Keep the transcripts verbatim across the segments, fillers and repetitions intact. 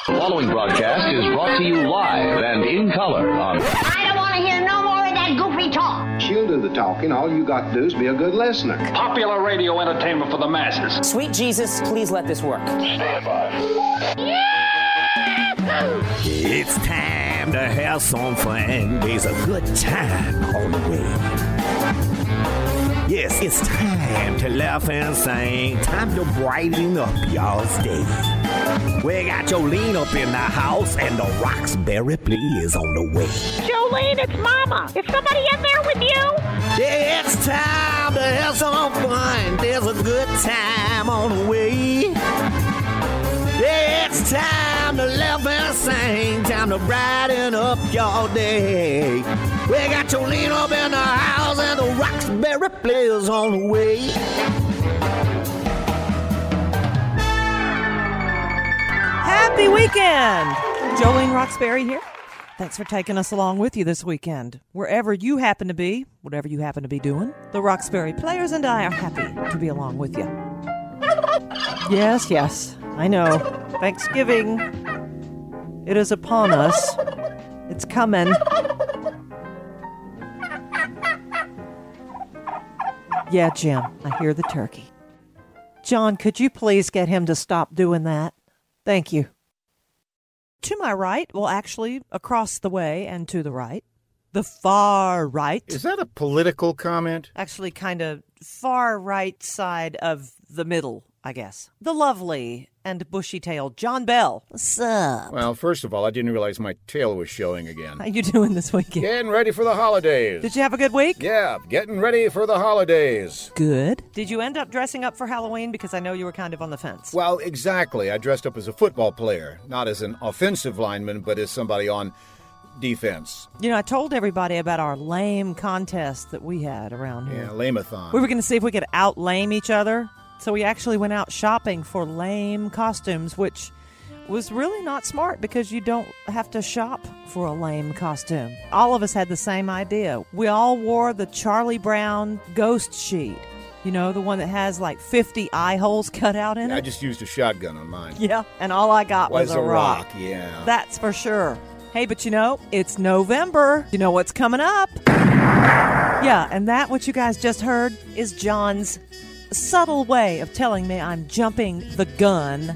The following broadcast is brought to you live and in color on... I don't want to hear no more of that goofy talk. She'll do the talking. All you got to do is be a good listener. Popular radio entertainment for the masses. Sweet Jesus, please let this work. Stand by. It's time to have some fun. There's a good time on the way. Yes, it's time to laugh and sing. Time to brighten up y'all's day. We got Jolene up in the house, and the Roxbury play is on the way. Jolene, it's Mama. Is somebody in there with you? Yeah, it's time to have some fun. There's a good time on the way. Yeah, it's time to laugh and sing. Time to brighten up your day. We got Jolene up in the house, and the Roxbury players on the way. Happy weekend! Jolene Roxbury here. Thanks for taking us along with you this weekend. Wherever you happen to be, whatever you happen to be doing, the Roxbury players and I are happy to be along with you. Yes, yes, I know. Thanksgiving, it is upon us. It's coming. Yeah, Jim, I hear the turkey. John, could you please get him to stop doing that? Thank you. To my right, well, actually, across the way and to the right, the far right. Is that a political comment? Actually, kind of far right side of the middle, I guess. The lovely and bushy-tailed John Bell. What's up? Well, first of all, I didn't realize my tail was showing again. How you doing this weekend? Getting ready for the holidays. Did you have a good week? Yeah, getting ready for the holidays. Good. Did you end up dressing up for Halloween? Because I know you were kind of on the fence. Well, exactly. I dressed up as a football player, not as an offensive lineman, but as somebody on defense. You know, I told everybody about our lame contest that we had around here. Yeah, lame-a-thon. We were going to see if we could out-lame each other. So we actually went out shopping for lame costumes, which was really not smart because you don't have to shop for a lame costume. All of us had the same idea. We all wore the Charlie Brown ghost sheet. You know, the one that has like fifty eye holes cut out in yeah, it? I just used a shotgun on mine. Yeah, and all I got was, was a, a rock. rock. Yeah. That's for sure. Hey, but you know, it's November. You know what's coming up? Yeah, and that, what you guys just heard, is John's subtle way of telling me I'm jumping the gun.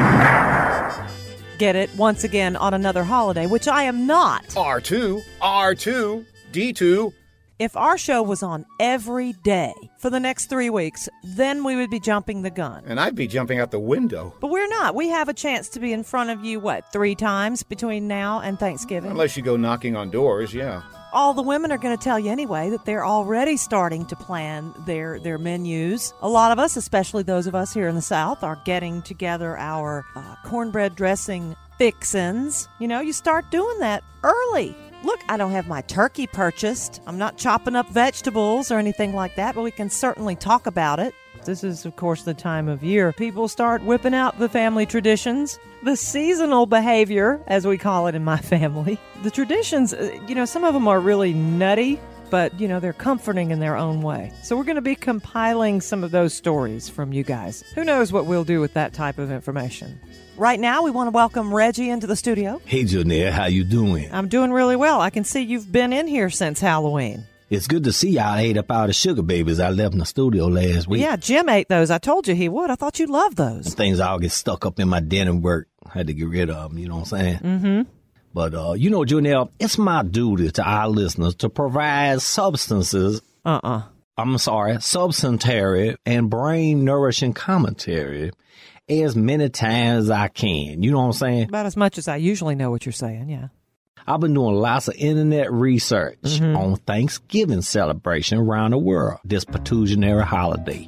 Get it? Once again on another holiday, which I am not. R two, R two, D two. If our show was on every day for the next three weeks, then we would be jumping the gun. And I'd be jumping out the window. But we're not. We have a chance to be in front of you, what, three times between now and Thanksgiving? Unless you go knocking on doors, yeah. All the women are going to tell you anyway that they're already starting to plan their, their menus. A lot of us, especially those of us here in the South, are getting together our uh, cornbread dressing fixins. You know, you start doing that early. Look, I don't have my turkey purchased. I'm not chopping up vegetables or anything like that, but we can certainly talk about it. This is, of course, the time of year people start whipping out the family traditions, the seasonal behavior, as we call it in my family. The traditions, you know, some of them are really nutty, but, you know, they're comforting in their own way. So we're going to be compiling some of those stories from you guys. Who knows what we'll do with that type of information. Right now, we want to welcome Reggie into the studio. Hey, Janelle, how you doing? I'm doing really well. I can see you've been in here since Halloween. It's good to see y'all ate up all the sugar babies I left in the studio last week. Yeah, Jim ate those. I told you he would. I thought you loved those. And things all get stuck up in my denim work. I had to get rid of them, you know what I'm saying? Mm-hmm. But, uh, you know, Janelle, it's my duty to our listeners to provide substances. Uh-uh. I'm sorry, substantiary and brain-nourishing commentary as many times as I can. You know what I'm saying? About as much as I usually know what you're saying, yeah. I've been doing lots of internet research mm-hmm. on Thanksgiving celebration around the world, this patricianary holiday.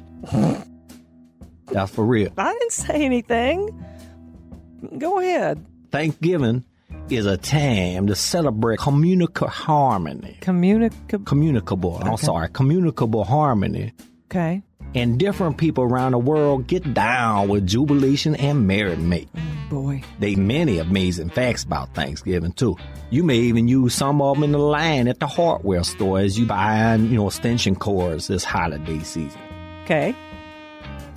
That's for real. I didn't say anything. Go ahead. Thanksgiving is a time to celebrate communicable harmony. Communicable? Communicable. Okay. I'm sorry. Communicable harmony. Okay. And different people around the world get down with jubilation and merriment. Oh, boy. They many amazing facts about Thanksgiving, too. You may even use some of them in the line at the hardware store as you buy, you know, extension cords this holiday season. Okay.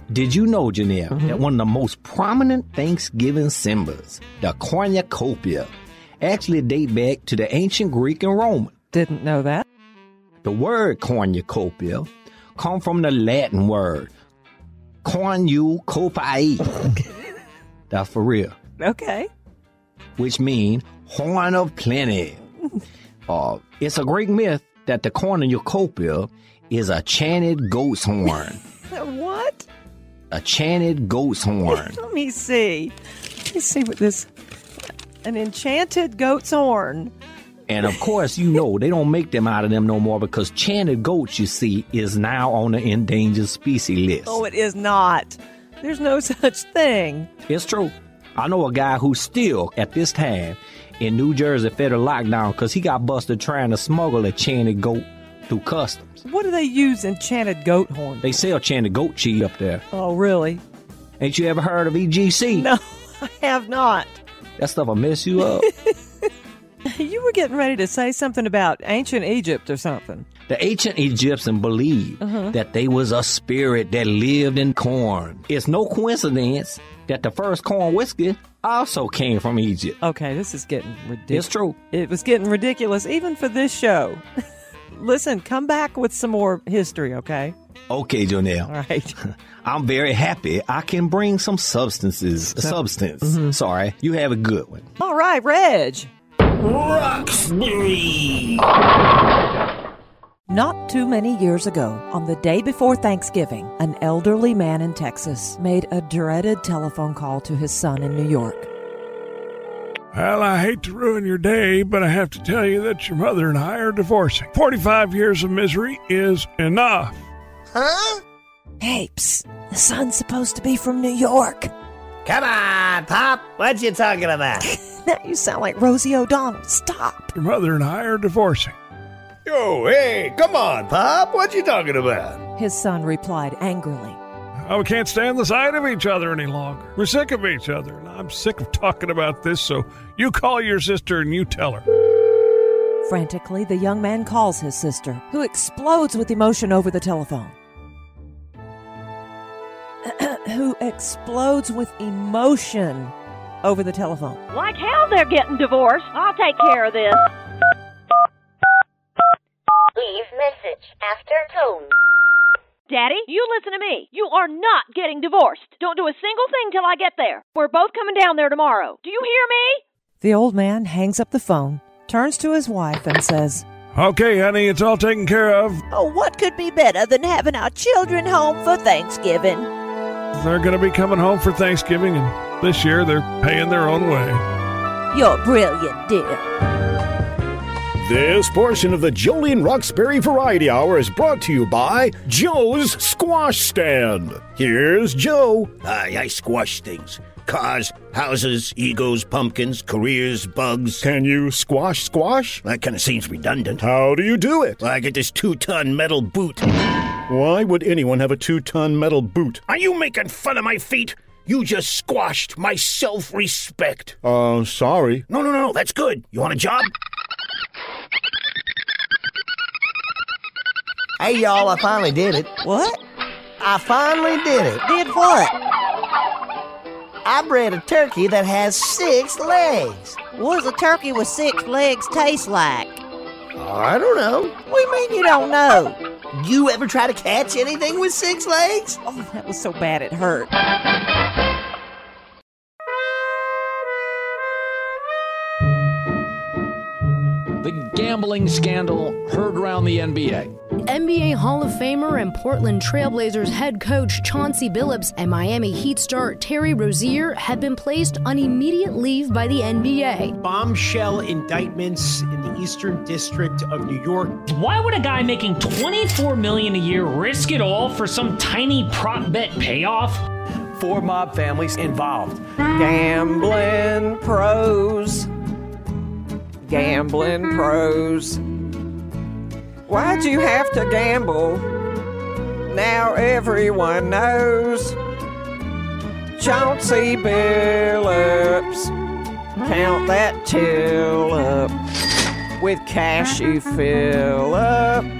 Did you know, Janelle, mm-hmm. that one of the most prominent Thanksgiving symbols, the cornucopia, actually date back to the ancient Greek and Roman? Didn't know that. The word cornucopia come from the Latin word cornucopia. That's for real. Okay. Which means horn of plenty. uh, it's a Greek myth that the cornucopia is a chanted goat's horn. What? A chanted goat's horn. Let me see. Let me see what this... An enchanted goat's horn. And of course, you know, they don't make them out of them no more because chanted goats, you see, is now on the endangered species list. Oh, it is not. There's no such thing. It's true. I know a guy who's still, at this time, in New Jersey federal lockdown because he got busted trying to smuggle a chanted goat through customs. What do they use enchanted goat horn? They sell chanted goat cheese up there. Oh, really? Ain't you ever heard of E G C? No, I have not. That stuff will mess you up. You were getting ready to say something about ancient Egypt or something. The ancient Egyptians believed uh-huh. that there was a spirit that lived in corn. It's no coincidence that the first corn whiskey also came from Egypt. Okay, this is getting ridiculous. It's true. It was getting ridiculous even for this show. Listen, come back with some more history, okay? Okay, Jonelle. All right. I'm very happy I can bring some substances. So, substance. Mm-hmm. Sorry. You have a good one. All right, Reg. Roxbury. Not too many years ago, on the day before Thanksgiving, an elderly man in Texas made a dreaded telephone call to his son in New York. Well, I hate to ruin your day, but I have to tell you that your mother and I are divorcing. forty-five years of misery is enough. Huh? Hey, psst, the son's supposed to be from New York. Come on, Pop. What you talking about? Now you sound like Rosie O'Donnell. Stop. Your mother and I are divorcing. Yo, hey, come on, Pop. What you talking about? His son replied angrily. Oh, we can't stand the sight of each other any longer. We're sick of each other, and I'm sick of talking about this, so you call your sister and you tell her. Frantically, the young man calls his sister, who explodes with emotion over the telephone. who explodes with emotion over the telephone. Like hell they're getting divorced. I'll take care of this. Leave message after tone. Daddy, you listen to me. You are not getting divorced. Don't do a single thing till I get there. We're both coming down there tomorrow. Do you hear me? The old man hangs up the phone, turns to his wife, and says, Okay, honey, it's all taken care of. Oh, what could be better than having our children home for Thanksgiving? They're going to be coming home for Thanksgiving, and this year they're paying their own way. You're brilliant, dear. This portion of the Jolene Roxbury Variety Hour is brought to you by Joe's Squash Stand. Here's Joe. I, I squash things. Cars, houses, egos, pumpkins, careers, bugs. Can you squash squash? That kind of seems redundant. How do you do it? Well, I get this two-ton metal boot. Why would anyone have a two-ton metal boot? Are you making fun of my feet? You just squashed my self-respect. Uh, sorry. No, no, no, that's good. You want a job? Hey, y'all, I finally did it. What? I finally did it. Did what? I bred a turkey that has six legs. What does a turkey with six legs taste like? I don't know. What do you mean you don't know? You ever try to catch anything with six legs? Oh, that was so bad it hurt. The gambling scandal heard around the N B A. N B A Hall of Famer and Portland Trailblazers head coach Chauncey Billups and Miami Heat star Terry Rozier have been placed on immediate leave by the N B A. Bombshell indictments in the Eastern District of New York. Why would a guy making twenty-four million dollars a year risk it all for some tiny prop bet payoff? Four mob families involved. Gambling pros. Gambling pros. Why'd you have to gamble? Now everyone knows. Chauncey Billups. Count that till up. With cash you fill up.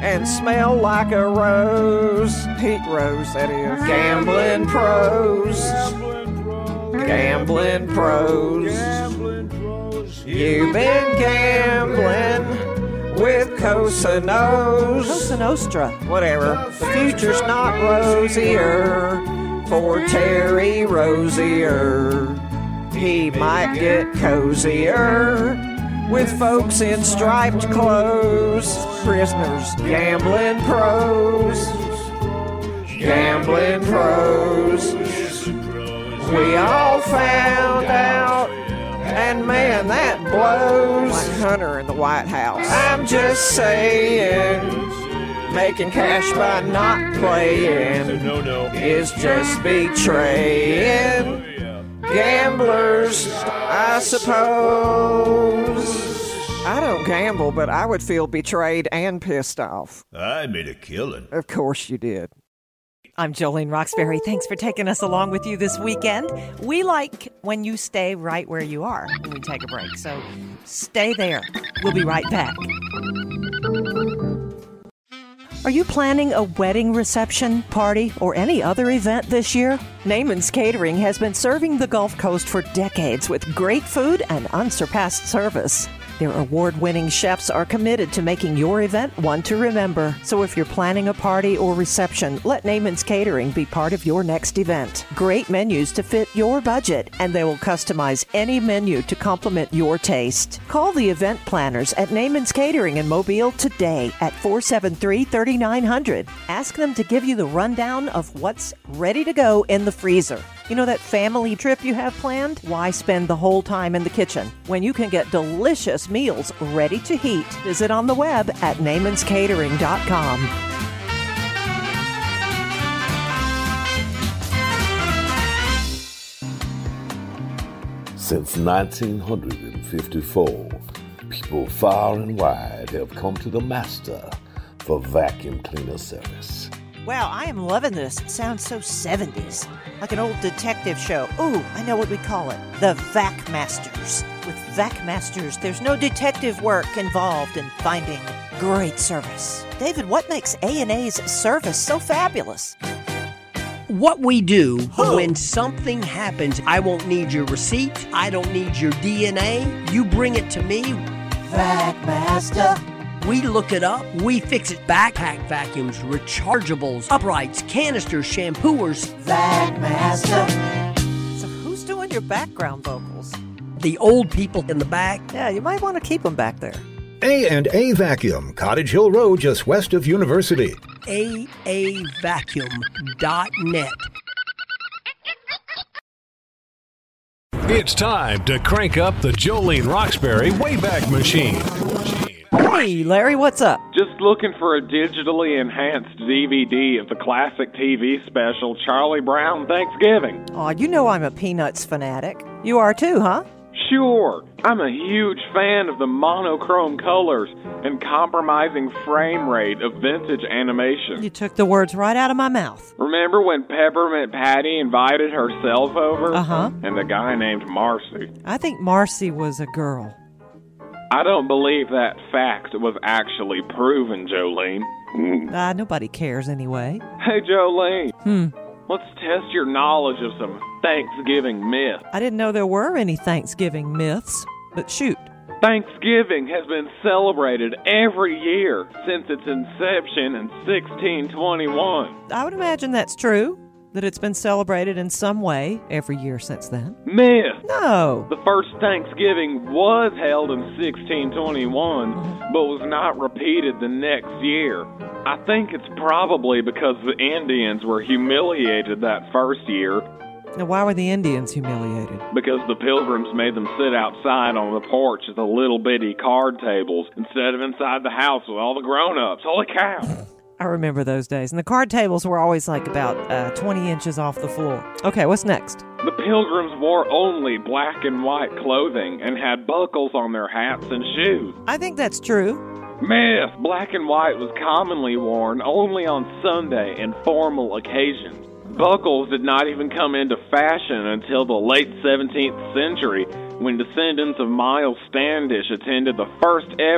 and smell like a rose. Pete Rose, that is. Gambling pros. Gambling pros. You've been gambling with Cosa Nos- Cosa Nostra. Whatever. The future's not rosier for Terry Rozier. He might get cozier with folks in striped clothes. Prisoners. Gambling pros. Gambling pros. We all found out, and man, that blows. Like Hunter in the White House. I'm just saying, making cash by not playing no, no. is just betraying gamblers, I suppose. I don't gamble, but I would feel betrayed and pissed off. I made a killing. Of course you did. I'm Jolene Roxbury. Thanks for taking us along with you this weekend. We like when you stay right where you are when we take a break, so stay there. We'll be right back. Are you planning a wedding reception, party, or any other event this year? Naaman's Catering has been serving the Gulf Coast for decades with great food and unsurpassed service. Their award-winning chefs are committed to making your event one to remember. So if you're planning a party or reception, let Naaman's Catering be part of your next event. Great menus to fit your budget, and they will customize any menu to complement your taste. Call the event planners at Naaman's Catering in Mobile today at four seven three, three nine zero zero. Ask them to give you the rundown of what's ready to go in the freezer. You know that family trip you have planned? Why spend the whole time in the kitchen when you can get delicious meals ready to heat? Visit on the web at naamans catering dot com. Since nineteen fifty-four, people far and wide have come to the master for vacuum cleaner service. Wow, I am loving this. It sounds so seventies. Like an old detective show. Ooh, I know what we call it. The Vac Masters. With Vac Masters, there's no detective work involved in finding great service. David, what makes A and A's service so fabulous? What we do when something happens, I won't need your receipt. I don't need your D N A. You bring it to me. Vac Master. We look it up. We fix it. Backpack vacuums, rechargeables, uprights, canisters, shampooers. Vac Master. So who's doing your background vocals? The old people in the back. Yeah, you might want to keep them back there. A and A Vacuum, Cottage Hill Road, just west of University. A A vacuum dot net. It's time to crank up the Jolene Roxbury Wayback Machine. Hey, Larry, what's up? Just looking for a digitally enhanced D V D of the classic T V special Charlie Brown Thanksgiving. Aw, you know I'm a Peanuts fanatic. You are too, huh? Sure. I'm a huge fan of the monochrome colors and compromising frame rate of vintage animation. You took the words right out of my mouth. Remember when Peppermint Patty invited herself over? Uh-huh. And the guy named Marcy. I think Marcy was a girl. I don't believe that fact was actually proven, Jolene. Ah, nobody cares anyway. Hey, Jolene. Hmm. Let's test your knowledge of some Thanksgiving myths. I didn't know there were any Thanksgiving myths, but shoot. Thanksgiving has been celebrated every year since its inception in sixteen twenty-one. I would imagine that's true, that it's been celebrated in some way every year since then. Myth. No. The first Thanksgiving was held in sixteen twenty-one, Mm-hmm. but was not repeated the next year. I think it's probably because the Indians were humiliated that first year. Now, why were the Indians humiliated? Because the Pilgrims made them sit outside on the porch at the little bitty card tables instead of inside the house with all the grown-ups. Holy cow! I remember those days. And the card tables were always like about uh, twenty inches off the floor. Okay, what's next? The Pilgrims wore only black and white clothing and had buckles on their hats and shoes. I think that's true. Myth. Black and white was commonly worn only on Sunday and formal occasions. Buckles did not even come into fashion until the late seventeenth century, when descendants of Miles Standish attended the first ever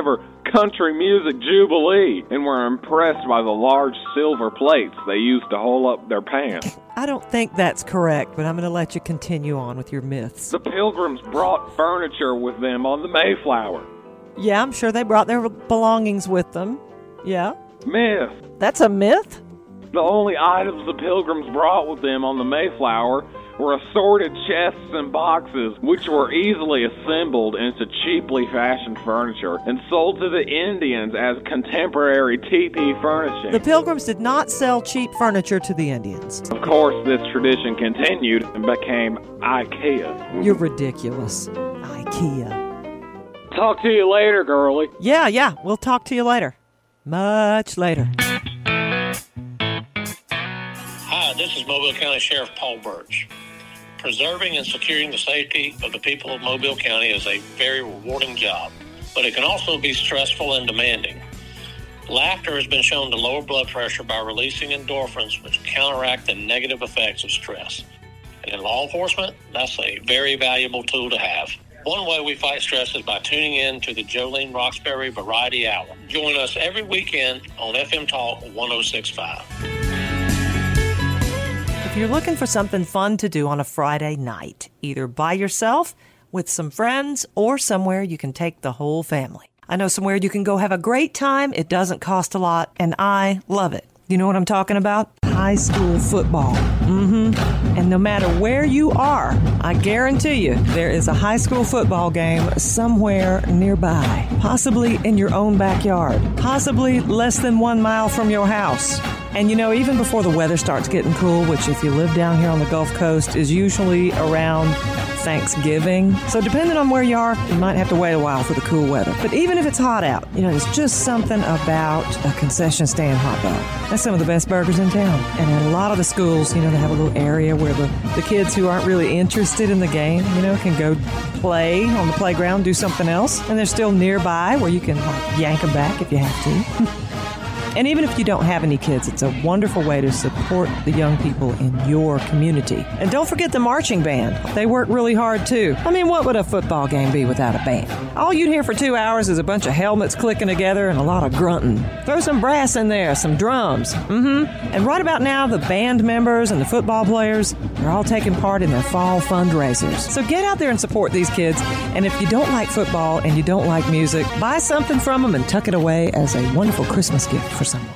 Country Music Jubilee and were impressed by the large silver plates they used to hold up their pants. I don't think that's correct, but I'm going to let you continue on with your myths. The Pilgrims brought furniture with them on the Mayflower. Yeah, I'm sure they brought their belongings with them. Yeah. Myth. That's a myth? The only items the Pilgrims brought with them on the Mayflower were assorted chests and boxes, which were easily assembled into cheaply fashioned furniture and sold to the Indians as contemporary teepee furnishing. The Pilgrims did not sell cheap furniture to the Indians. Of course, this tradition continued and became IKEA. You're ridiculous. IKEA. Talk to you later, girlie. Yeah, yeah, we'll talk to you later. Much later. Hi, this is Mobile County Sheriff Paul Birch. Preserving and securing the safety of the people of Mobile County is a very rewarding job, but it can also be stressful and demanding. Laughter has been shown to lower blood pressure by releasing endorphins, which counteract the negative effects of stress. And in law enforcement, that's a very valuable tool to have. One way we fight stress is by tuning in to the Jolene Roxbury Variety Hour. Join us every weekend on F M Talk one oh six point five. If you're looking for something fun to do on a Friday night, either by yourself, with some friends, or somewhere you can take the whole family. I know somewhere you can go have a great time, it doesn't cost a lot, and I love it. You know what I'm talking about? High school football. Mm-hmm. And no matter where you are, I guarantee you there is a high school football game somewhere nearby. Possibly in your own backyard. Possibly less than one mile from your house. And you know, even before the weather starts getting cool, which if you live down here on the Gulf Coast is usually around Thanksgiving. So depending on where you are, you might have to wait a while for the cool weather. But even if it's hot out, you know, there's just something about a concession stand hot dog. That's some of the best burgers in town. And at a lot of the schools, you know, they have a little area where the, the kids who aren't really interested in the game, you know, can go play on the playground, do something else. And they're still nearby where you can like yank them back if you have to. And even if you don't have any kids, it's a wonderful way to support the young people in your community. And don't forget the marching band. They work really hard, too. I mean, what would a football game be without a band? All you'd hear for two hours is a bunch of helmets clicking together and a lot of grunting. Throw some brass in there, some drums. Mm-hmm. And right about now, the band members and the football players, they're all taking part in their fall fundraisers. So get out there and support these kids. And if you don't like football and you don't like music, buy something from them and tuck it away as a wonderful Christmas gift for someone.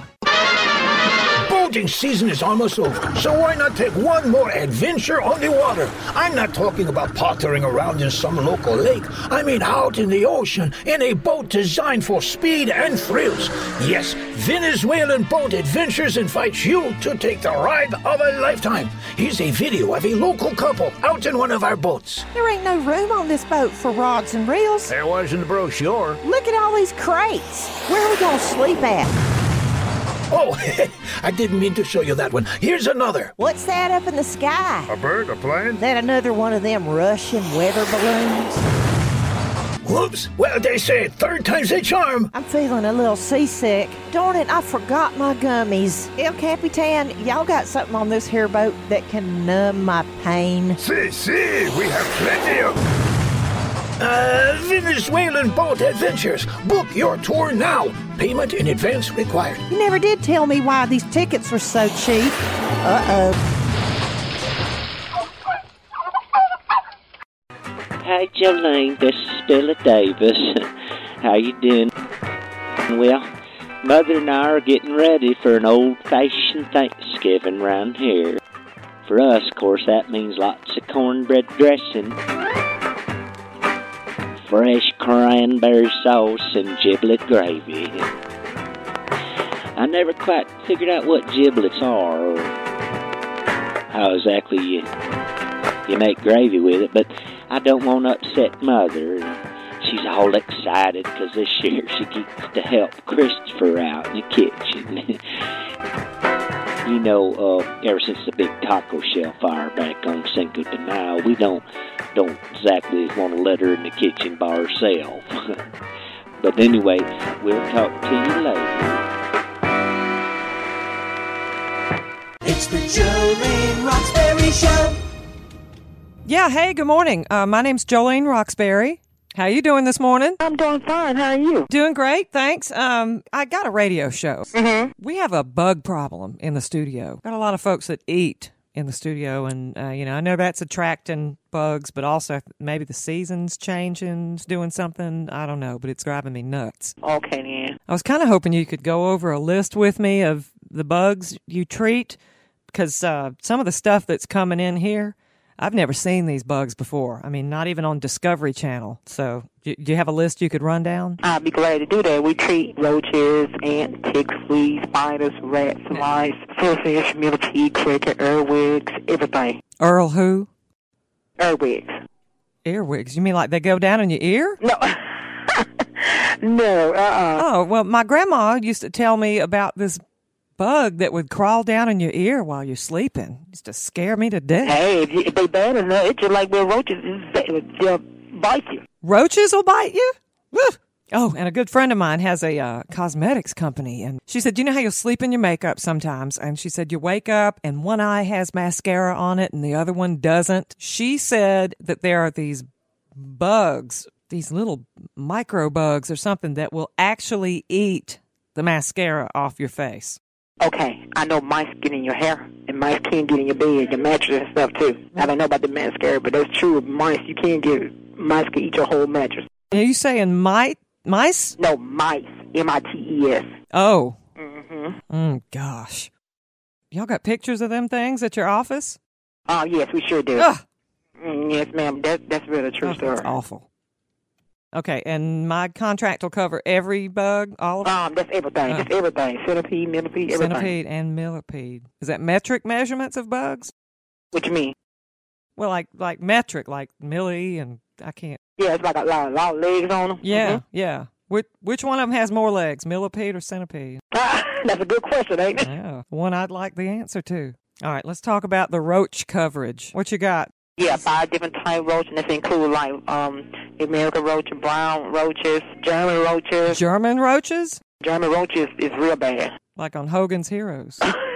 Boating season is almost over, so why not take one more adventure on the water? I'm not talking about pottering around in some local lake. I mean out in the ocean in a boat designed for speed and thrills. Yes, Venezuelan Boat Adventures invites you to take the ride of a lifetime. Here's a video of a local couple out in one of our boats. There ain't no room on this boat for rods and reels. There was in the brochure. Look at all these crates. Where are we going to sleep at? Oh, I didn't mean to show you that one. Here's another. What's that up in the sky? A bird, a plane? That another one of them Russian weather balloons? Whoops. Well, they say third time's a charm. I'm feeling a little seasick. Darn it, I forgot my gummies. El Capitan, y'all got something on this here boat that can numb my pain? Si, si, we have plenty of... Uh, Venezuelan Boat Adventures. Book your tour now. Payment in advance required. You never did tell me why these tickets were so cheap. Uh-oh. Hi, Jolene. This is Billy Davis. How you doing? Well, Mother and I are getting ready for an old-fashioned Thanksgiving round here. For us, of course, that means lots of cornbread dressing, fresh cranberry sauce, and giblet gravy. I never quite figured out what giblets are or how exactly you, you make gravy with it, but I don't want to upset Mother. She's all excited because this year she gets to help Christopher out in the kitchen. You know, uh, ever since the big taco shell fire back on Cinco de Mayo, we don't don't exactly want to let her in the kitchen by herself. But anyway, we'll talk to you later. It's the Jolene Roxbury Show. Yeah, hey, good morning. Uh, my name's Jolene Roxbury. How you doing this morning? I'm doing fine. How are you? Doing great, thanks. Um, I got a radio show. Mm-hmm. We have a bug problem in the studio. Got a lot of folks that eat in the studio, and uh, you know, I know that's attracting bugs, but also maybe the season's changing, it's doing something. I don't know, but it's driving me nuts. Okay, then. I was kind of hoping you could go over a list with me of the bugs you treat, because uh, some of the stuff that's coming in here, I've never seen these bugs before. I mean, not even on Discovery Channel. So, do you have a list you could run down? I'd be glad to do that. We treat roaches, ants, ticks, fleas, spiders, rats, lice, silverfish, millipede, cricket, earwigs, everything. Earl who? Earwigs. Earwigs? You mean like they go down in your ear? No. No, uh-uh. Oh, well, my grandma used to tell me about this bug that would crawl down in your ear while you're sleeping. It used to scare me to death. Hey, if, you, if they bad enough, it's just like with roaches. They'll bite you. Roaches will bite you? Woo. Oh, and a good friend of mine has a uh, cosmetics company, and she said, you know how you'll sleep in your makeup sometimes? And she said, you wake up and one eye has mascara on it and the other one doesn't. She said that there are these bugs, these little micro bugs or something that will actually eat the mascara off your face. Okay, I know mice get in your hair, and mice can get in your bed, your mattress and stuff, too. I don't know about the mascara, but that's true. Mice, you can get, mice can eat your whole mattress. Are you saying mice? Mice? No, mice. M I T E S. Oh. Mm-hmm. Mm, gosh. Y'all got pictures of them things at your office? Oh, yes, we sure do. Ugh. Mm, yes, ma'am. That, that's really a true oh, story. That's awful. Okay, and my contract will cover every bug, all of it? Um, that's everything. Uh, just everything. Centipede, millipede, everything. Centipede and millipede. Is that metric measurements of bugs? What you mean? Well, like like metric, like milli, and I can't. Yeah, it's like a lot, a lot of legs on them. Yeah, mm-hmm. yeah. Which, which one of them has more legs, millipede or centipede? That's a good question, ain't it? Yeah, one I'd like the answer to. All right, let's talk about the roach coverage. What you got? Yeah, five different type roaches, and this include like um American roaches, brown roaches, German roaches. German roaches? German roaches is real bad. Like on Hogan's Heroes.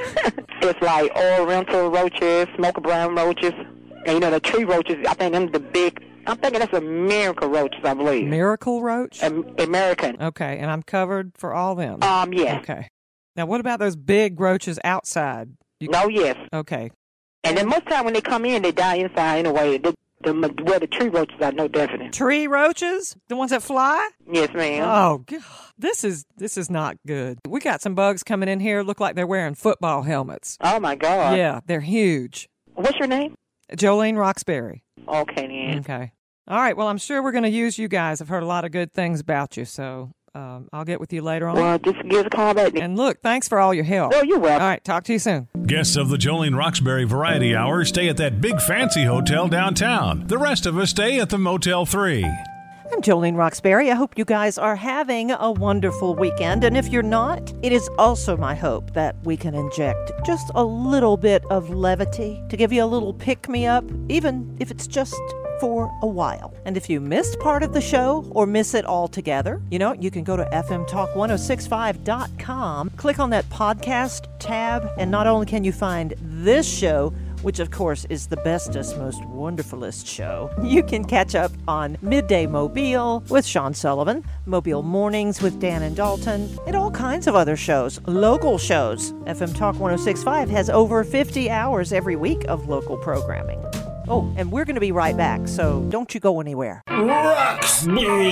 It's like Oriental roaches, smoker brown roaches, and you know the tree roaches. I think them the big. I'm thinking that's American roaches, I believe. Miracle roach? Um, American. Okay, and I'm covered for all them. Um, yeah. Okay. Now, what about those big roaches outside? You... No, yes. Okay. And then most time when they come in, they die inside anyway. The, the, where the tree roaches are, no definite. Tree roaches? The ones that fly? Yes, ma'am. Oh, God. This is this is not good. We got some bugs coming in here, look like they're wearing football helmets. Oh, my God. Yeah, they're huge. What's your name? Jolene Roxbury. Okay, then. Okay. All right, well, I'm sure we're going to use you guys. I've heard a lot of good things about you, so um, I'll get with you later on. Well, just give us a call back. And look, thanks for all your help. Oh, you're welcome. All right, talk to you soon. Guests of the Jolene Roxbury Variety Hour stay at that big fancy hotel downtown. The rest of us stay at the Motel three. I'm Jolene Roxbury. I hope you guys are having a wonderful weekend. And if you're not, it is also my hope that we can inject just a little bit of levity to give you a little pick-me-up, even if it's just for a while. And if you missed part of the show or miss it altogether, you know, you can go to f m talk ten sixty-five dot com, click on that podcast tab, and not only can you find this show, which of course is the bestest, most wonderfulest show, you can catch up on Midday Mobile with Sean Sullivan, Mobile Mornings with Dan and Dalton, and all kinds of other shows, local shows. F M Talk ten sixty-five has over fifty hours every week of local programming. Oh, and we're going to be right back, so don't you go anywhere. Roxbury!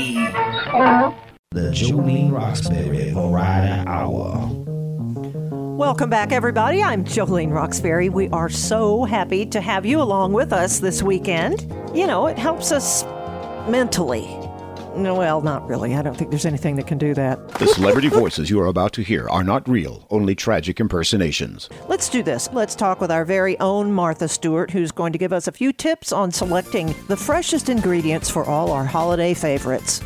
The Jolene Roxbury Variety Hour. Welcome back, everybody. I'm Jolene Roxbury. We are so happy to have you along with us this weekend. You know, it helps us mentally. No, well, not really. I don't think there's anything that can do that. The celebrity voices you are about to hear are not real, only tragic impersonations. Let's do this. Let's talk with our very own Martha Stewart, who's going to give us a few tips on selecting the freshest ingredients for all our holiday favorites.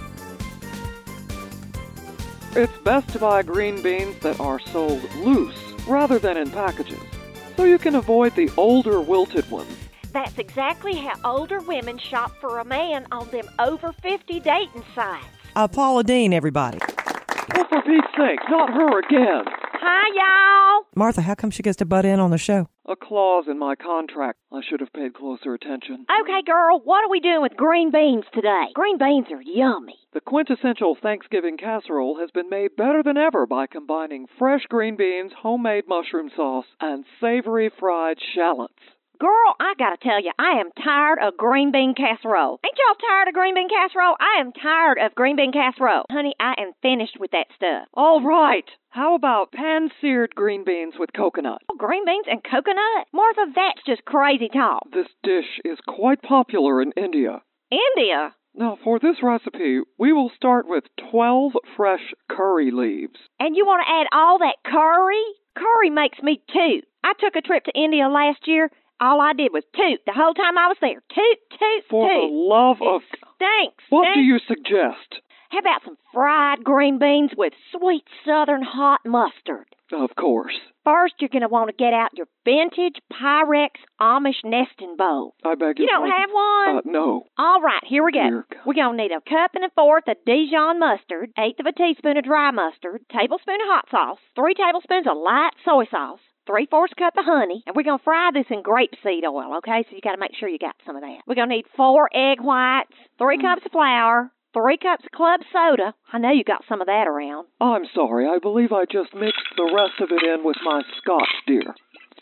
It's best to buy green beans that are sold loose rather than in packages, so you can avoid the older wilted ones. That's exactly how older women shop for a man on them over fifty dating sites. Uh, Paula Dean, everybody. Oh, for Pete's sake, not her again. Hi, y'all. Martha, how come she gets to butt in on the show? a clause in my contract. I should have paid closer attention. Okay, girl, what are we doing with green beans today? Green beans are yummy. The quintessential Thanksgiving casserole has been made better than ever by combining fresh green beans, homemade mushroom sauce, and savory fried shallots. Girl, I gotta tell you, I am tired of green bean casserole. Ain't y'all tired of green bean casserole? I am tired of green bean casserole. Honey, I am finished with that stuff. All right. How about pan-seared green beans with coconut? Oh, green beans and coconut? Martha, that's just crazy talk. This dish is quite popular in India. India? Now, for this recipe, we will start with twelve fresh curry leaves. And you want to add all that curry? Curry makes me toot. I took a trip to India last year. All I did was toot the whole time I was there. Toot, toot, For toot. the love of... Thanks. What thanks. do you suggest? How about some fried green beans with sweet southern hot mustard? Of course. First, you're going to want to get out your vintage Pyrex Amish nesting bowl. I beg You your don't pardon? have one? Uh, no. All right, here we go. Dear God. We're going to need a cup and a fourth of Dijon mustard, eighth of a teaspoon of dry mustard, tablespoon of hot sauce, three tablespoons of light soy sauce, three-fourths cup of honey, and we're going to fry this in grapeseed oil, okay? So you got to make sure you got some of that. We're going to need four egg whites, three mm. cups of flour, three cups of club soda. I know you got some of that around. I'm sorry. I believe I just mixed the rest of it in with my scotch, dear.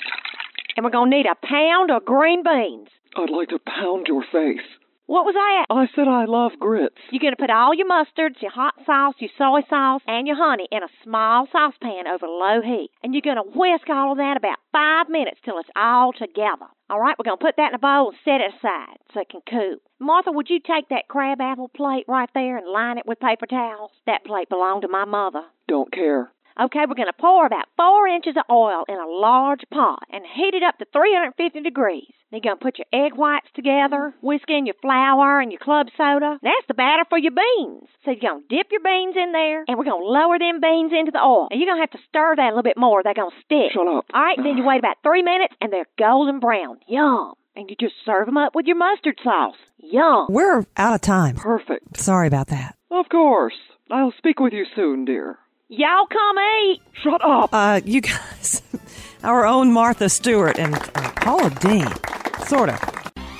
And we're going to need a pound of green beans. I'd like to pound your face. What was that? I said I love grits. You're going to put all your mustards, your hot sauce, your soy sauce, and your honey in a small saucepan over low heat. And you're going to whisk all of that about five minutes till it's all together. All right, we're going to put that in a bowl and set it aside so it can cool. Martha, would you take that crab apple plate right there and line it with paper towels? That plate belonged to my mother. Don't care. Okay, we're going to pour about four inches of oil in a large pot and heat it up to three hundred fifty degrees. Then you're going to put your egg whites together, whisk in your flour and your club soda. That's the batter for your beans. So you're going to dip your beans in there, and we're going to lower them beans into the oil. And you're going to have to stir that a little bit more. They're going to stick. Shut up. All right, then you wait about three minutes, and they're golden brown. Yum. And you just serve them up with your mustard sauce. Yum. We're out of time. Perfect. Sorry about that. Of course. I'll speak with you soon, dear. Y'all come eat. Shut up. Uh, you guys, our own Martha Stewart and uh, Paula Deen, sort of.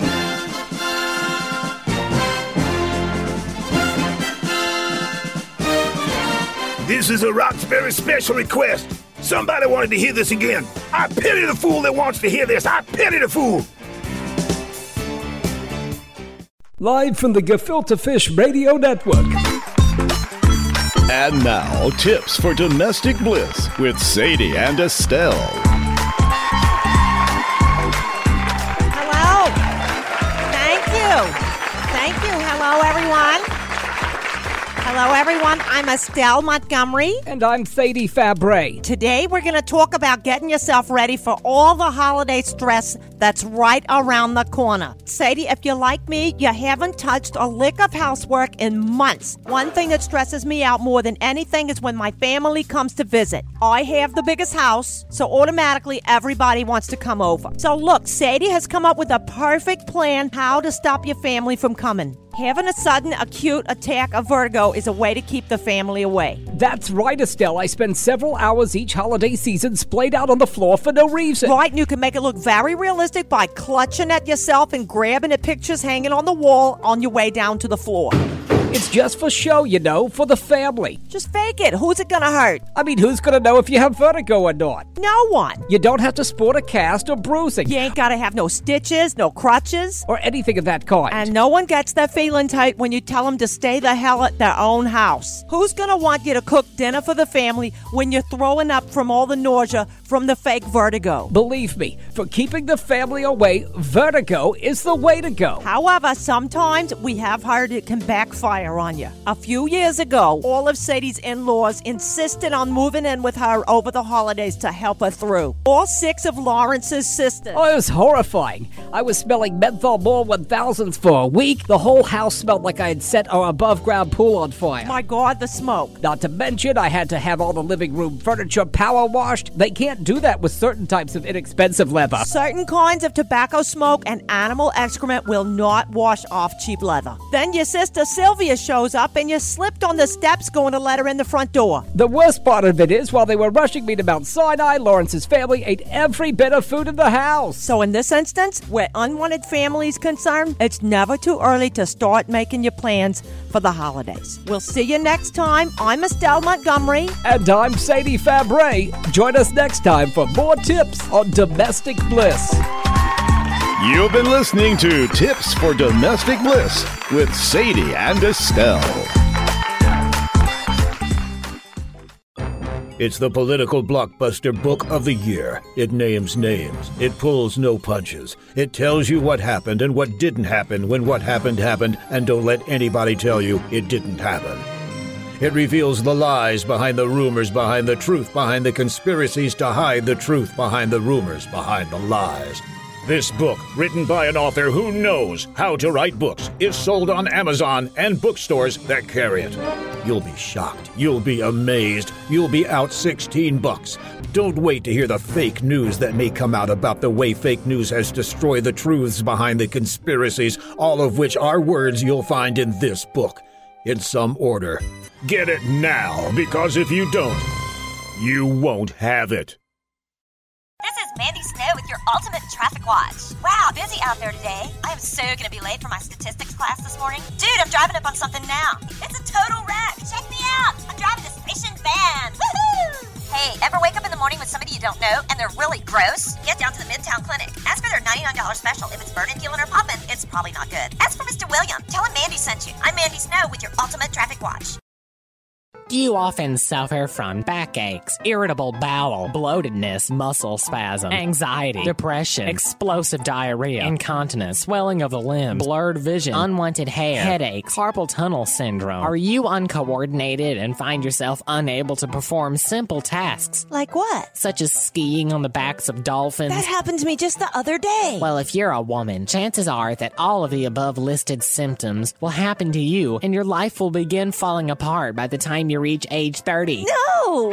This is a Roxbury special request. Somebody wanted to hear this again. I pity the fool that wants to hear this. I pity the fool. Live from the Gefilte Fish Radio Network. And now, tips for domestic bliss with Sadie and Estelle. Hello. Thank you. Thank you. Hello, everyone. Hello, everyone. I'm Estelle Montgomery. And I'm Sadie Fabre. Today, we're going to talk about getting yourself ready for all the holiday stress that's right around the corner. Sadie, if you're like me, you haven't touched a lick of housework in months. One thing that stresses me out more than anything is when my family comes to visit. I have the biggest house, so automatically everybody wants to come over. So look, Sadie has come up with a perfect plan how to stop your family from coming. Having a sudden acute attack of vertigo is a way to keep the family away. That's right, Estelle. I spend several hours each holiday season splayed out on the floor for no reason. Right, and you can make it look very realistic by clutching at yourself and grabbing at pictures hanging on the wall on your way down to the floor. It's just for show, you know, for the family. Just fake it. Who's it gonna hurt? I mean, who's gonna know if you have vertigo or not? No one. You don't have to sport a cast or bruising. You ain't gotta have no stitches, no crutches. Or anything of that kind. And no one gets their feeling tight when you tell them to stay the hell at their own house. Who's gonna want you to cook dinner for the family when you're throwing up from all the nausea from the fake vertigo? Believe me, for keeping the family away, vertigo is the way to go. However, sometimes we have heard it can backfire on you. A few years ago, all of Sadie's in-laws insisted on moving in with her over the holidays to help her through. All six of Lawrence's sisters. Oh, it was horrifying. I was smelling menthol more one thousands for a week. The whole house smelled like I had set our above-ground pool on fire. My God, the smoke. Not to mention, I had to have all the living room furniture power washed. They can't do that with certain types of inexpensive leather. Certain kinds of tobacco smoke and animal excrement will not wash off cheap leather. Then your sister Sylvia Julia shows up and you slipped on the steps going to let her in the front door. The worst part of it is, while they were rushing me to Mount Sinai, Lawrence's family ate every bit of food in the house. So in this instance, where unwanted family is concerned, it's never too early to start making your plans for the holidays. We'll see you next time. I'm Estelle Montgomery. And I'm Sadie Fabre. Join us next time for more tips on domestic bliss. You've been listening to Tips for Domestic Bliss with Sadie and Estelle. It's the political blockbuster book of the year. It names names. It pulls no punches. It tells you what happened and what didn't happen when what happened happened, and don't let anybody tell you it didn't happen. It reveals the lies behind the rumors, behind the truth, behind the conspiracies to hide the truth, behind the rumors, behind the lies. This book, written by an author who knows how to write books, is sold on Amazon and bookstores that carry it. You'll be shocked. You'll be amazed. You'll be out sixteen bucks. Don't wait to hear the fake news that may come out about the way fake news has destroyed the truths behind the conspiracies, all of which are words you'll find in this book, in some order. Get it now, because if you don't, you won't have it. This is Mandy Snow with your Ultimate Traffic Watch. Wow, busy out there today. I am so going to be late for my statistics class this morning. Dude, I'm driving up on something now. It's a total wreck. Check me out. I'm driving a station van. Woohoo! Hey, ever wake up in the morning with somebody you don't know and they're really gross? Get down to the Midtown Clinic. Ask for their ninety-nine dollars special. If it's burning, peeling, or popping, it's probably not good. Ask for Mister William. Tell him Mandy sent you. I'm Mandy Snow with your Ultimate Traffic Watch. Do you often suffer from backaches, irritable bowel, bloatedness, muscle spasm, anxiety, depression, explosive diarrhea, incontinence, swelling of the limbs, blurred vision, unwanted hair, headaches, carpal tunnel syndrome? Are you uncoordinated and find yourself unable to perform simple tasks? Like what? Such as skiing on the backs of dolphins? That happened to me just the other day. Well, if you're a woman, chances are that all of the above listed symptoms will happen to you, and your life will begin falling apart by the time you reach age thirty. No!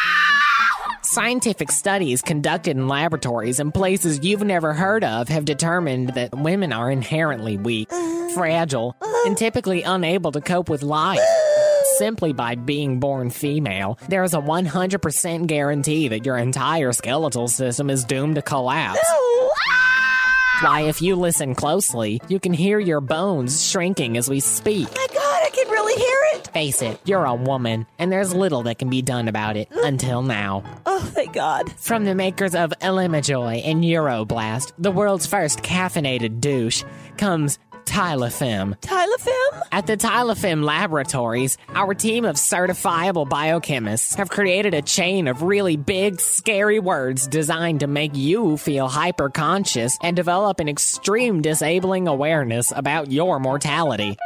Scientific studies conducted in laboratories in places you've never heard of have determined that women are inherently weak, fragile, and typically unable to cope with life. Simply by being born female, there is a one hundred percent guarantee that your entire skeletal system is doomed to collapse. No! Why, if you listen closely, you can hear your bones shrinking as we speak. My God, I can really hear it. Face it, you're a woman, and there's little that can be done about it until now. Oh, thank God. From the makers of Elimijoy and Euroblast, the world's first caffeinated douche, comes Tylafem. Tylafem? At the Tylafem Laboratories, our team of certifiable biochemists have created a chain of really big, scary words designed to make you feel hyper-conscious and develop an extreme disabling awareness about your mortality.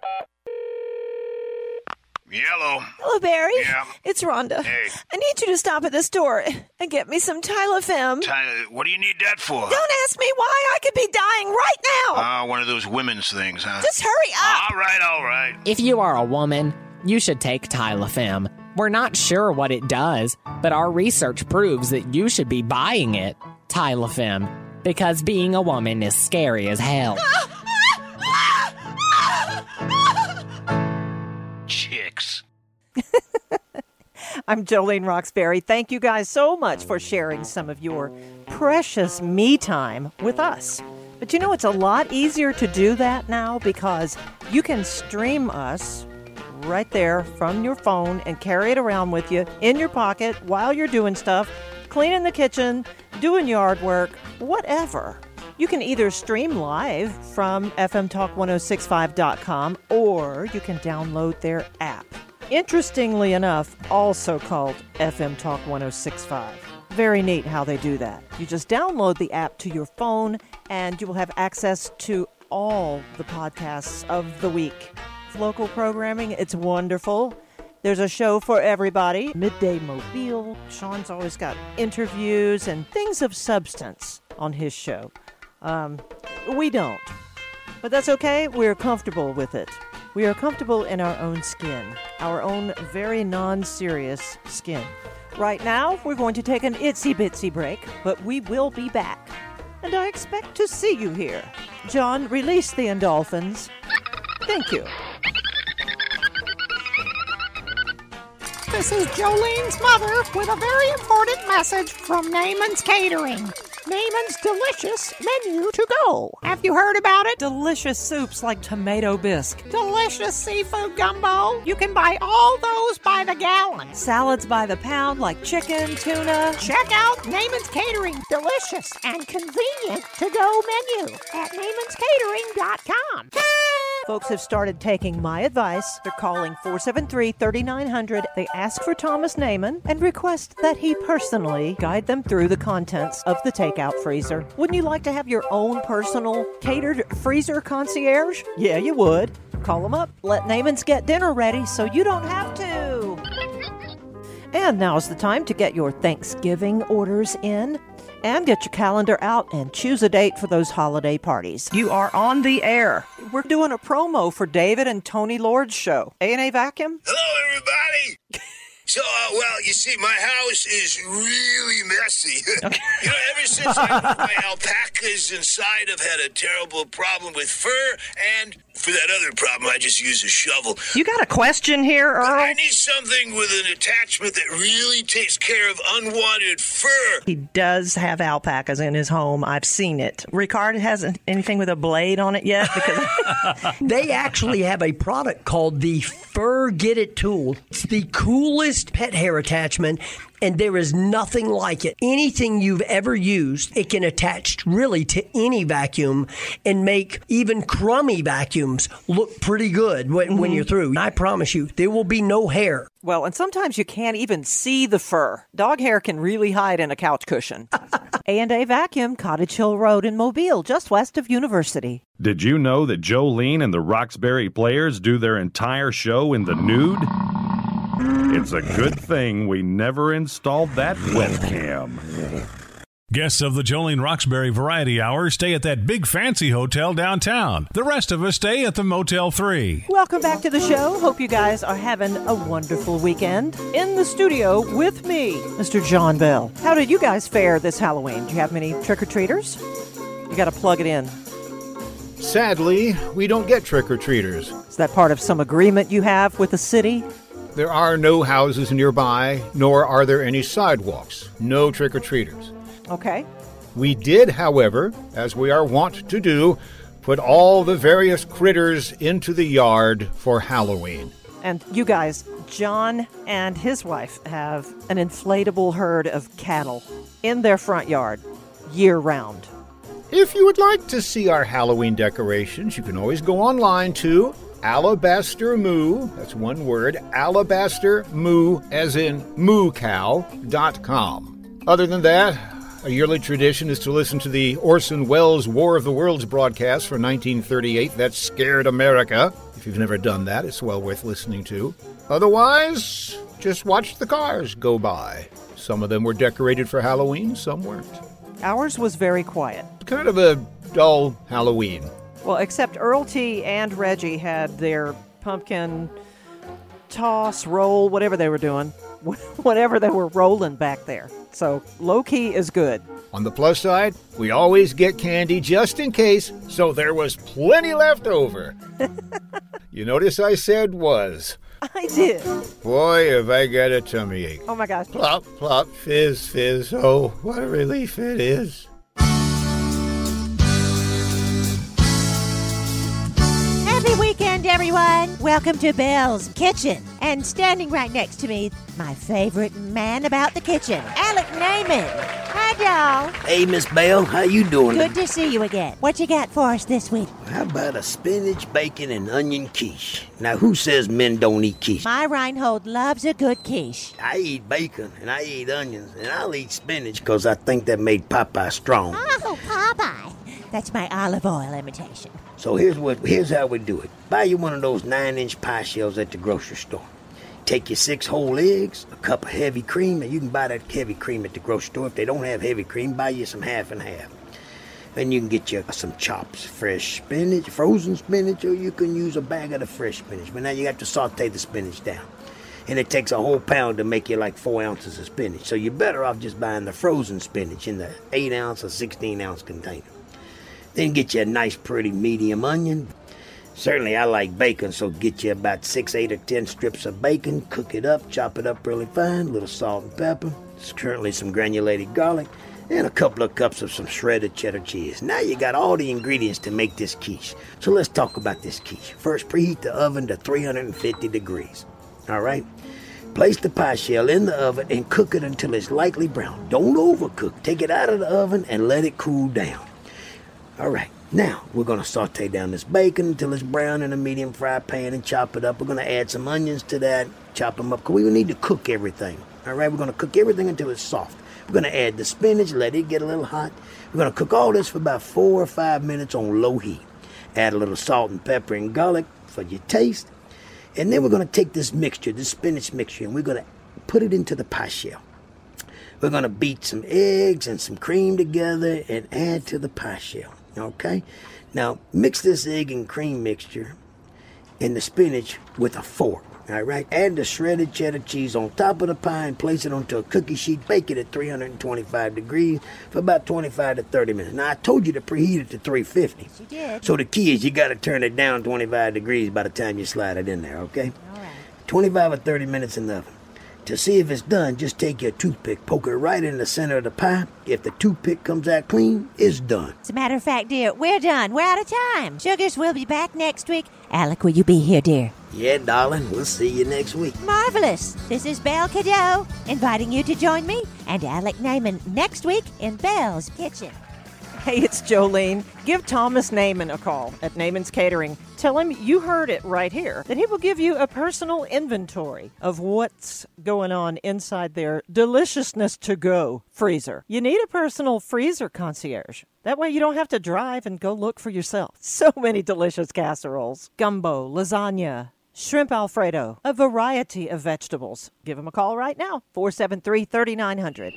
Hello. Hello, Barry. Yeah. It's Rhonda. Hey. I need you to stop at the store and get me some Tylafem. Ty- what do you need that for? Don't ask me why. I could be dying right now. Ah, uh, one of those women's things, huh? Just hurry up. All right, all right. If you are a woman, you should take Tylafem. We're not sure what it does, but our research proves that you should be buying it. Tylafem. Because being a woman is scary as hell. Chicks. I'm Jolene Roxbury. Thank you guys so much for sharing some of your precious me time with us. But you know, it's a lot easier to do that now because you can stream us right there from your phone and carry it around with you in your pocket while you're doing stuff, cleaning the kitchen, doing yard work, whatever. You can either stream live from F M talk ten sixty-five dot com or you can download their app. Interestingly enough, also called F M talk ten sixty-five. Very neat how they do that. You just download the app to your phone and you will have access to all the podcasts of the week. Local programming, it's wonderful. There's a show for everybody. Midday Mobile. Sean's always got interviews and things of substance on his show. Um, we don't. But that's okay. We're comfortable with it. We are comfortable in our own skin, our own very non-serious skin. Right now, we're going to take an itsy-bitsy break, but we will be back. And I expect to see you here. John, release the endorphins. Thank you. this is Jolene's mother with a very important message from Naaman's Catering. Naaman's delicious menu to go. Have you heard about it? Delicious soups like tomato bisque. Delicious seafood gumbo. You can buy all those by the gallon. Salads by the pound like chicken, tuna. Check out Naaman's Catering. Delicious and convenient to-go menu at naamans catering dot com. Folks have started taking my advice. They're calling four seven three, three nine zero zero. They ask for Thomas Naaman and request that he personally guide them through the contents of the takeout freezer. Wouldn't you like to have your own personal catered freezer concierge? Yeah, you would. Call them up. Let Naaman's get dinner ready so you don't have to. And now's the time to get your Thanksgiving orders in. And get your calendar out and choose a date for those holiday parties. You are on the air. We're doing a promo for David and Tony Lord's show. A and A Vacuum? Hello, everybody. So, uh, well, you see, my house is really messy. Okay. You know, ever since I moved my alpacas inside, I've had a terrible problem with fur, and for that other problem, I just use a shovel. You got a question here, Earl? But I need something with an attachment that really takes care of unwanted fur. He does have alpacas in his home. I've seen it. Ricard hasn't anything with a blade on it yet? Because They actually have a product called the Fur Get It Tool. It's the coolest pet hair attachment, and there is nothing like it. Anything you've ever used, it can attach really to any vacuum and make even crummy vacuums look pretty good when, mm-hmm. when you're through. I promise you, there will be no hair. Well, and sometimes you can't even see the fur. Dog hair can really hide in a couch cushion. A and A Vacuum, Cottage Hill Road in Mobile, just west of University. Did you know that Jolene and the Roxbury Players do their entire show in the nude? It's a good thing we never installed that webcam. Guests of the Jolene Roxbury Variety Hour stay at that big fancy hotel downtown. The rest of us stay at the Motel three. Welcome back to the show. Hope you guys are having a wonderful weekend. In the studio with me, Mister John Bell. How did you guys fare this Halloween? Do you have many trick-or-treaters? You got to plug it in. Sadly, we don't get trick-or-treaters. Is that part of some agreement you have with the city? There are no houses nearby, nor are there any sidewalks. No trick-or-treaters. Okay. We did, however, as we are wont to do, put all the various critters into the yard for Halloween. And you guys, John and his wife have an inflatable herd of cattle in their front yard year-round. If you would like to see our Halloween decorations, you can always go online to Alabaster Moo, that's one word, Alabaster Moo, as in moo cow dot com. Other than that, a yearly tradition is to listen to the Orson Welles War of the Worlds broadcast from nineteen thirty-eight that scared America. If you've never done that, it's well worth listening to. Otherwise, just watch the cars go by. Some of them were decorated for Halloween, some weren't. Ours was very quiet. Kind of a dull Halloween. Well, except Earl T. and Reggie had their pumpkin toss, roll, whatever they were doing, whatever they were rolling back there. So low-key is good. On the plus side, we always get candy just in case, so there was plenty left over. You notice I said was. I did. Boy, have I got a tummy ache. Oh, my gosh. Plop, plop, fizz, fizz. Oh, what a relief it is. Happy weekend, everyone. Welcome to Bell's Kitchen. And standing right next to me, my favorite man about the kitchen, Alec Naaman. Hi, y'all. Hey, Miss Bell, how you doing? Good to see you again. What you got for us this week? How about a spinach, bacon, and onion quiche? Now, who says men don't eat quiche? My Reinhold loves a good quiche. I eat bacon, and I eat onions, and I'll eat spinach because I think that made Popeye strong. Oh, Popeye. That's my olive oil imitation. So here's what. Here's how we do it. Buy you one of those nine-inch pie shells at the grocery store. Take your six whole eggs, a cup of heavy cream, and you can buy that heavy cream at the grocery store. If they don't have heavy cream, buy you some half and half. Then you can get you some chops, fresh spinach, frozen spinach, or you can use a bag of the fresh spinach. But now you have to saute the spinach down. And it takes a whole pound to make you like four ounces of spinach. So you're better off just buying the frozen spinach in the eight ounce or sixteen ounce container. Then get you a nice, pretty medium onion. Certainly, I like bacon, so get you about six, eight, or ten strips of bacon, cook it up, chop it up really fine, a little salt and pepper, currently some granulated garlic, and a couple of cups of some shredded cheddar cheese. Now you got all the ingredients to make this quiche. So let's talk about this quiche. First, preheat the oven to three hundred fifty degrees. All right? Place the pie shell in the oven and cook it until it's lightly brown. Don't overcook. Take it out of the oven and let it cool down. All right. Now, we're going to saute down this bacon until it's brown in a medium fry pan and chop it up. We're going to add some onions to that, chop them up, because we need to cook everything. All right? We're going to cook everything until it's soft. We're going to add the spinach, let it get a little hot. We're going to cook all this for about four or five minutes on low heat. Add a little salt and pepper and garlic for your taste. And then we're going to take this mixture, this spinach mixture, and we're going to put it into the pie shell. We're going to beat some eggs and some cream together and add to the pie shell. Okay? Now, mix this egg and cream mixture and the spinach with a fork. All right? Add the shredded cheddar cheese on top of the pie and place it onto a cookie sheet. Bake it at three hundred twenty-five degrees for about twenty-five to thirty minutes. Now, I told you to preheat it to three fifty. You did. So the key is you got to turn it down twenty-five degrees by the time you slide it in there, okay? All right. twenty-five or thirty minutes in the oven. To see if it's done, just take your toothpick, poke it right in the center of the pie. If the toothpick comes out clean, it's done. As a matter of fact, dear, we're done. We're out of time. Sugars, we'll be back next week. Alec, will you be here, dear? Yeah, darling, we'll see you next week. Marvelous. This is Belle Cadeau, inviting you to join me and Alec Naaman next week in Belle's Kitchen. Hey, it's Jolene. Give Thomas Naaman a call at Naaman's Catering. Tell him you heard it right here, that he will give you a personal inventory of what's going on inside their deliciousness-to-go freezer. You need a personal freezer concierge. That way you don't have to drive and go look for yourself. So many delicious casseroles, gumbo, lasagna, shrimp Alfredo, a variety of vegetables. Give him a call right now, four seven three, three nine zero zero.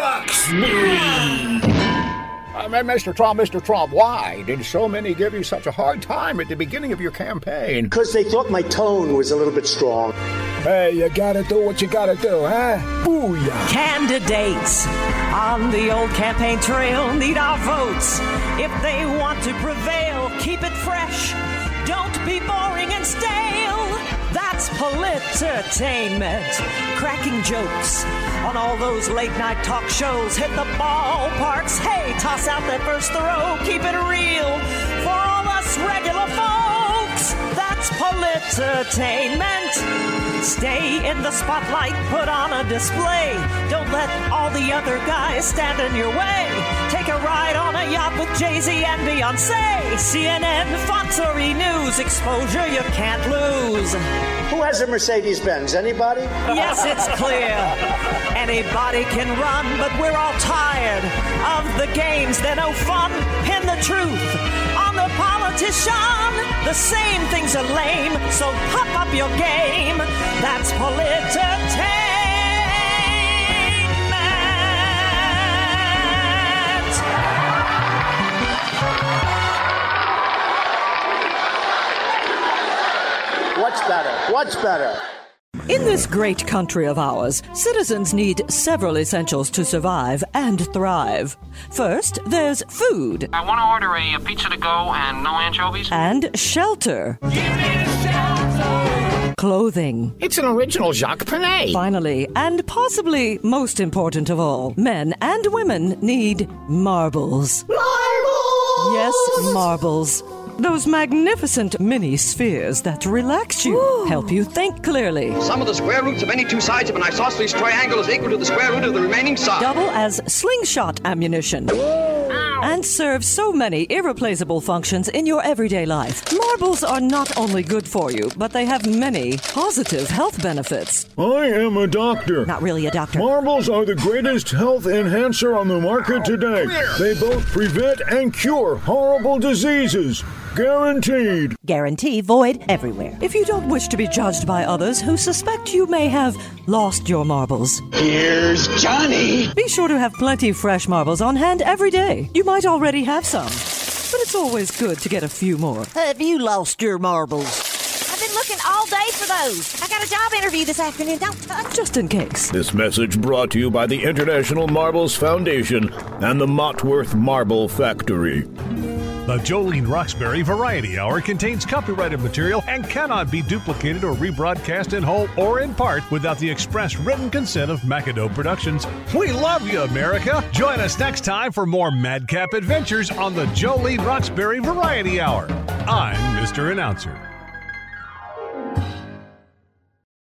Roxbury! Uh, Mister Trump, Mister Trump, why did so many give you such a hard time at the beginning of your campaign? Because they thought my tone was a little bit strong. Hey, you gotta do what you gotta do, huh? Booyah! Candidates on the old campaign trail need our votes. If they want to prevail, keep it fresh. Don't be boring and stale. That's politertainment. Cracking jokes on all those late night talk shows. Hit the ballparks. Hey, toss out that first throw. Keep it real for all us regular folks. That's politertainment. Stay in the spotlight. Put on a display. Don't let all the other guys stand in your way. Take a ride on a yacht with Jay-Z and Beyonce. C N N, Fox, or E! News. Exposure you can't lose. Who has a Mercedes-Benz? Anybody? Yes, it's clear. Anybody can run, but we're all tired of the games. They're no fun. Pin the truth on the politician. The same things are lame, so pop up your game. That's politertainment. What's better? What's better? In this great country of ours, citizens need several essentials to survive and thrive. First, there's food. I want to order a, a pizza to go and no anchovies. And shelter. Give me shelter. Clothing. It's an original Jacques Panay. Finally, and possibly most important of all, men and women need marbles. Marbles! Yes, marbles. Those magnificent mini spheres that relax you, Ooh. help you think clearly. Sum of the square roots of any two sides of an isosceles triangle is equal to the square root of the remaining side. Double as slingshot ammunition. And serve so many irreplaceable functions in your everyday life. Marbles are not only good for you, but they have many positive health benefits. I am a doctor. Not really a doctor. Marbles are the greatest health enhancer on the market today. They both prevent and cure horrible diseases. Guaranteed. Guarantee void everywhere. If you don't wish to be judged by others who suspect you may have lost your marbles. Here's Johnny. Be sure to have plenty of fresh marbles on hand every day. You might already have some, but it's always good to get a few more. Have you lost your marbles? I've been looking all day for those. I got a job interview this afternoon. Don't touch. Just in case. This message brought to you by the International Marbles Foundation and the Mottworth Marble Factory. The Jolene Roxbury Variety Hour contains copyrighted material and cannot be duplicated or rebroadcast in whole or in part without the express written consent of McAdoo Productions. We love you, America. Join us next time for more madcap adventures on the Jolene Roxbury Variety Hour. I'm Mister Announcer.